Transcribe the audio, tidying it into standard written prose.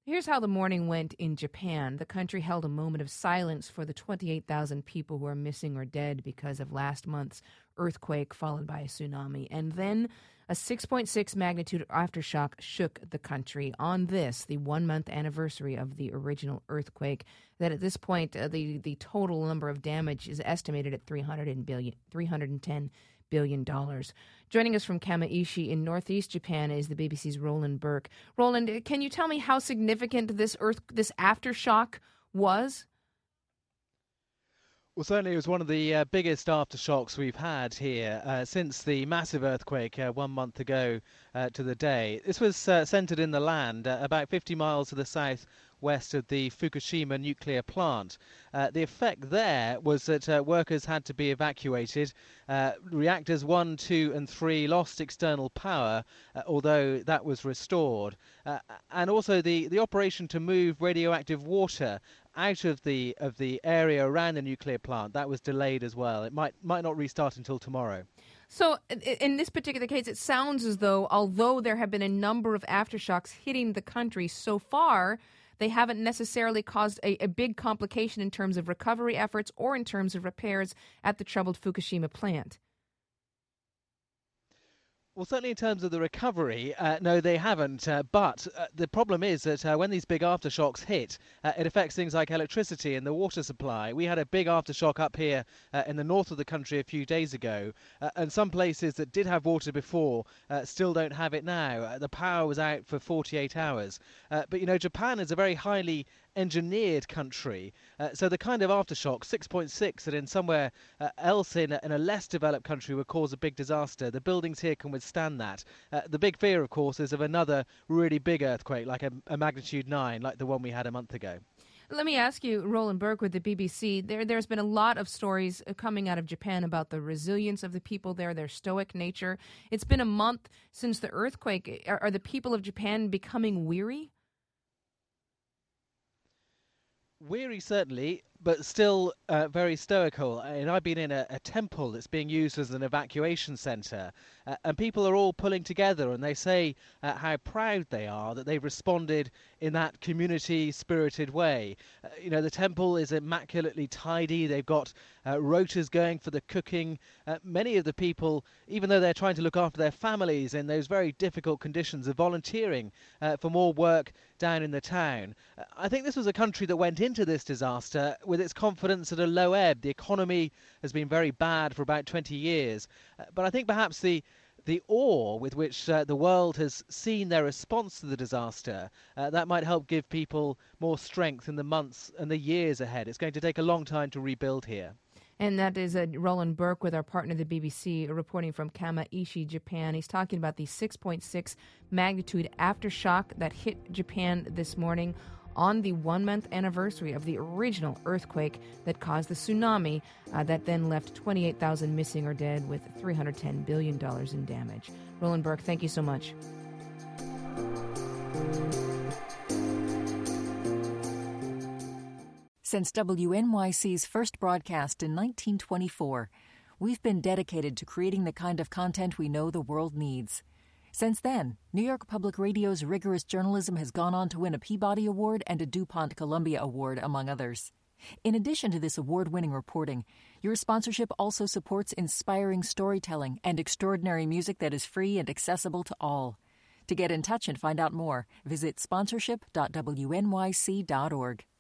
Here's how the morning went in Japan. The country held a moment of silence for the 28,000 people who are missing or dead because of last month's earthquake, followed by a tsunami. And then a 6.6 magnitude aftershock shook the country on this, the 1 month anniversary of the original earthquake. That at this point, the total number of damage is estimated at $310 billion. Joining us from Kamaishi in northeast Japan is the BBC's Roland Burke. Roland, can you tell me how significant this aftershock was? Well, certainly it was one of the biggest aftershocks we've had here since the massive earthquake 1 month ago to the day. This was centered in the land about 50 miles to the southwest of the Fukushima nuclear plant. The effect there was that workers had to be evacuated. Reactors 1, 2 and 3 lost external power, although that was restored. And also the operation to move radioactive water out of the area around the nuclear plant, that was delayed as well. It might not restart until tomorrow. So in this particular case, it sounds as though, although there have been a number of aftershocks hitting the country so far, they haven't necessarily caused a big complication in terms of recovery efforts or in terms of repairs at the troubled Fukushima plant. Well, certainly in terms of the recovery, no, they haven't. But the problem is that when these big aftershocks hit, it affects things like electricity and the water supply. We had a big aftershock up here in the north of the country a few days ago, and some places that did have water before still don't have it now. The power was out for 48 hours. But, you know, Japan is a very highly engineered country, so the kind of aftershock 6.6 that in somewhere else in a less developed country would cause a big disaster, the buildings here can withstand that. The big fear, of course, is of another really big earthquake like a magnitude 9 like the one we had a month ago. Let me ask you, Roland Burke with the BBC, there's been a lot of stories coming out of Japan about the resilience of the people there, their stoic nature. It's been a month since the earthquake. Are the people of Japan becoming weary? Weary, certainly, but still very stoical. And I've been in a temple that's being used as an evacuation centre, and people are all pulling together, and they say how proud they are that they've responded in that community-spirited way. You know, the temple is immaculately tidy. They've got rotors going for the cooking. Many of the people, even though they're trying to look after their families in those very difficult conditions, are volunteering for more work down in the town. I think this was a country that went into this disaster with its confidence at a low ebb. The economy has been very bad for about 20 years. But I think perhaps the awe with which the world has seen their response to the disaster, that might help give people more strength in the months and the years ahead. It's going to take a long time to rebuild here. And that is Roland Burke with our partner, the BBC, reporting from Kamaishi, Japan. He's talking about the 6.6 magnitude aftershock that hit Japan this morning on the 1 month anniversary of the original earthquake that caused the tsunami that then left 28,000 missing or dead with $310 billion in damage. Roland Burke, thank you so much. Since WNYC's first broadcast in 1924, we've been dedicated to creating the kind of content we know the world needs. Since then, New York Public Radio's rigorous journalism has gone on to win a Peabody Award and a DuPont Columbia Award, among others. In addition to this award-winning reporting, your sponsorship also supports inspiring storytelling and extraordinary music that is free and accessible to all. To get in touch and find out more, visit sponsorship.wnyc.org.